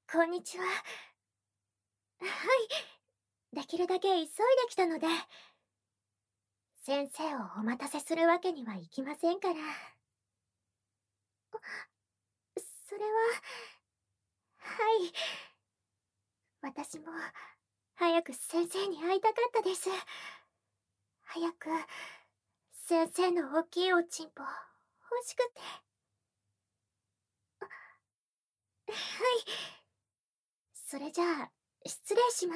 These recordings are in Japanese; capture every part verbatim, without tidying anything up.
こんにちは。はい。できるだけ急いできたので、先生をお待たせするわけにはいきませんから。それは、はい。私も、早く先生に会いたかったです。早く、先生の大きいおちんぽ、欲しくて。はい。それじゃあ、失礼します。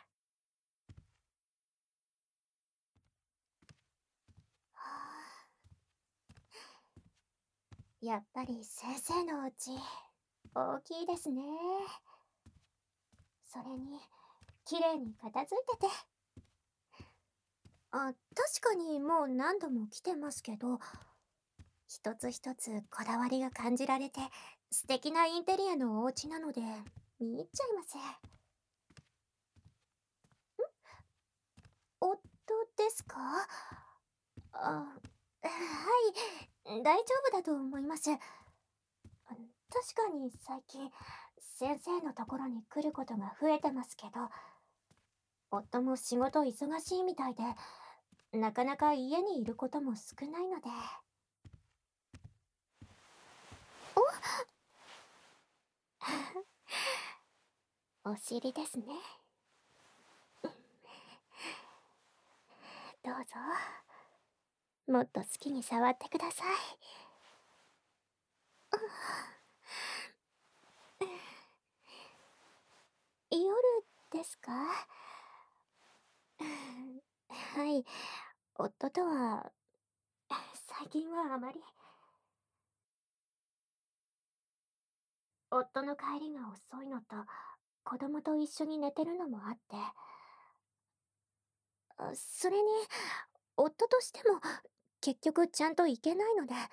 やっぱり先生のお家、大きいですね。それに、綺麗に片付いてて。あ、確かにもう何度も来てますけど、一つ一つこだわりが感じられて、素敵なインテリアのお家なので、見入っちゃいます。夫ですか？あ、はい、大丈夫だと思います。確かに最近、先生のところに来ることが増えてますけど、夫も仕事忙しいみたいで、なかなか家にいることも少ないので。おお尻ですね。どうぞ。もっと好きに触ってください。夜ですか？はい。夫とは、最近はあまり。夫の帰りが遅いのと、子供と一緒に寝てるのもあって、あそれに、夫としても、結局ちゃんと行けないので、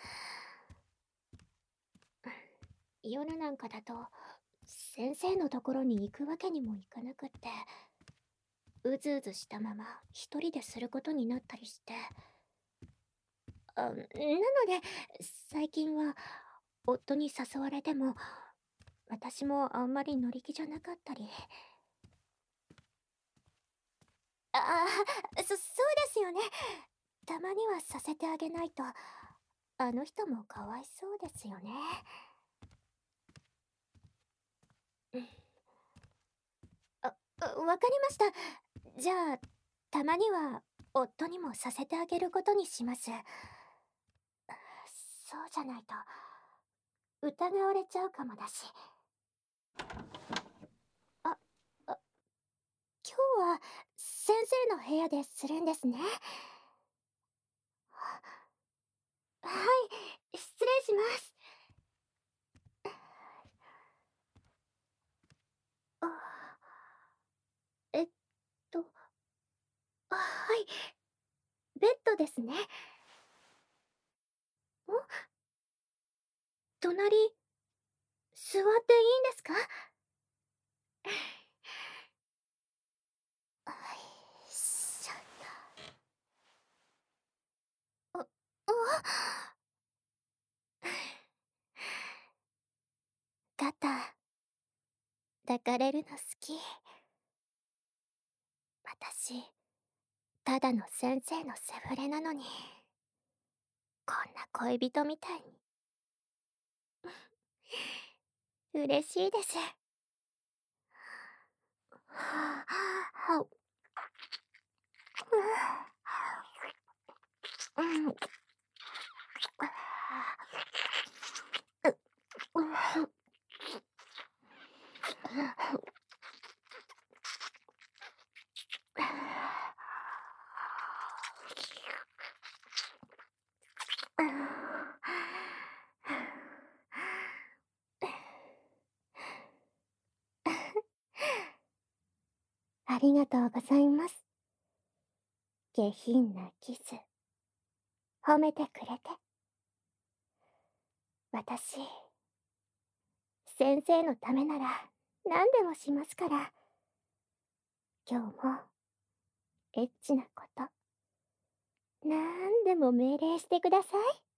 夜なんかだと、先生のところに行くわけにもいかなくって、うずうずしたまま一人ですることになったりして、あ、なので、最近は、夫に誘われても、私もあんまり乗り気じゃなかったり。ああ、そ、そうですよね。たまにはさせてあげないと、あの人もかわいそうですよね。うん。あ、うわかりました。じゃあ、たまには、夫にもさせてあげることにします。そうじゃないと、疑われちゃうかもだし。あ、あ、今日は、先生の部屋でするんですね。はい、失礼します。あ、えっと、あ、はい、ベッドですね。ん？隣、座っていいんですか？はい、しょっと。あ、あ。肩、抱かれるの好き。私、ただの先生のセフレなのに、こんな恋人みたいに。嬉しいです。はあ、はうん。ううありがとうございます。下品なキス、褒めてくれて。私、先生のためなら何でもしますから。今日も、エッチなこと、なんでも命令してください。